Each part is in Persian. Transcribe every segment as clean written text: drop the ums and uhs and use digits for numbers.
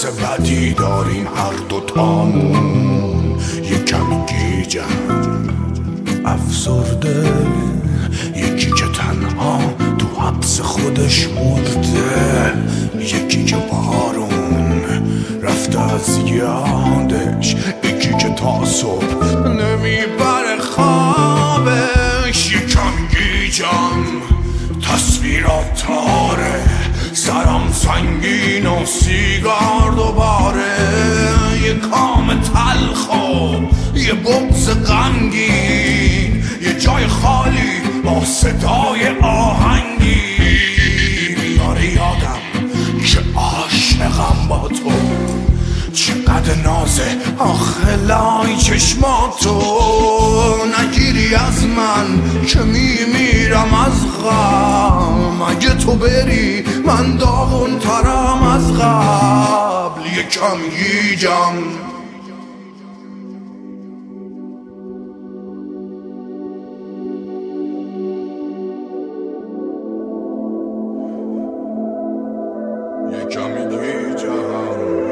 حس بدی داریم هر دوتامون، یه کمی گیجم افسرده، یکی که تنها تو حبس خودش مرده، یکی که بارون رفته از یادش، یکی که تا صبح نمیبره خوابش. یکم گیجم تصویرات تاره، سرم سنگین و سیگار دوباره، یه کام تلخ و یه بغض غمگین، یه جای خالی با صدای آهنگی میاره یادم که عاشقم با تو. چقدر نازه آخه لای چشماتو، نگیری از من که میمیرم از غم، اگه تو بری من داغون ترم از قبل. یکم گیجم یکم گیجم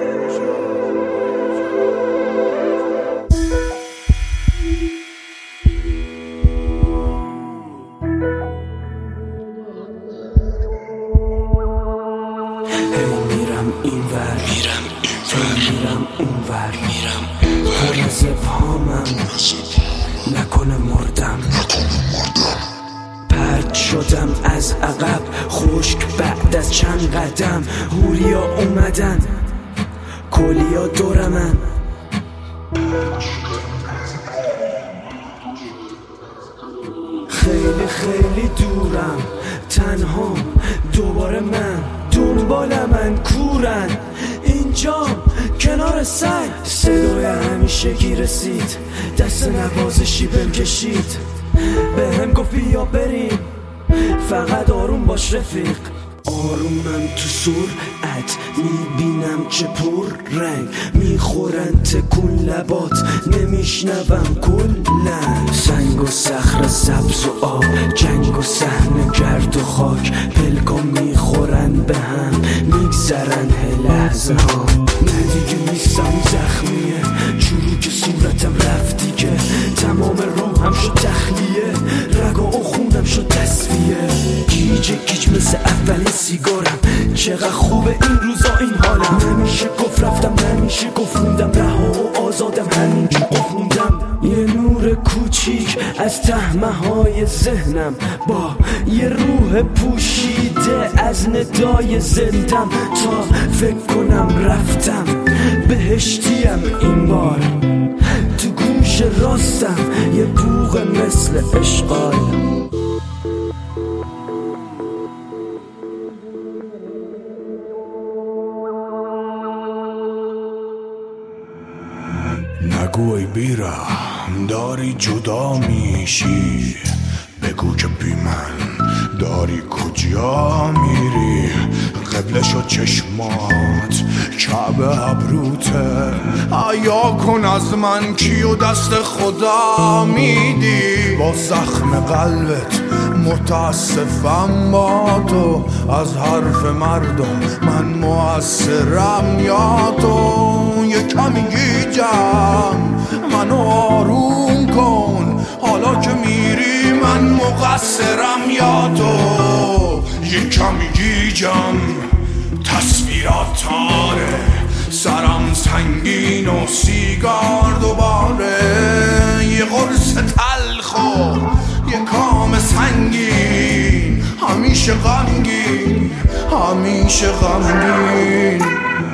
میرم اینور میرم اونور، پر از ابهامم نکنه مردم، پرد شدم از عقب خشک بعد از چند قدم، هوریا اومدن کلیا دورمن، خیلی خیلی دورم تنها، دوباره من دنبال من کورن، اینجام کنار سگ، صدای همیشگی رسید، دست نوازشی بهم کشید، به هم گفت بیا بریم فقط آروم باش رفیق. آرومم تو سرعت میبینم که پر رنگ میخورن تکون لبات، نمیشنوم کلن، سنگ و صخره سبز و آب، جنگ و صحنه گرد و خاک، پلکا میخورن به هم میگذرن لحظه ها، نه دیگه نیستم زخمیه، چروک صورتم رفت دیگه، تمام روحم شد تخلیه، رگا و خونم شد تصفیه، گیج مثل اولین سیگارم، چقدر خوبه این روزا این حالم، نمیشه گفت رفتم نمیشه گفت موندم، رها و آزادم همینجور قفوندم، یه نور کوچیک از تهمه های ذهنم، با یه روح پوشیده از ندای زندم، تا فکر کنم رفتم بهشتیم این بار، تو گوش راستم یه بوق مثل اشغال. نگو ای بیرحم داری جدا میشی، بگو که بی من داری کجا میری، قبلش و چشمات کعبه ابروته، عیا کن از من کیو دست خدا میدی، با زخم قلبت متاسفم با تو، از حرف مردم من مؤثرم یا تو، یه کمی گیجم منو آروم کن، حالا که میری من مقصرم یا تو، یه کمی گیجم تصویرات تاره، سرم سنگین و سیگار دوباره، یه قرص تلخ و یه کام سنگین، همیشه غمگین همیشه غمگین.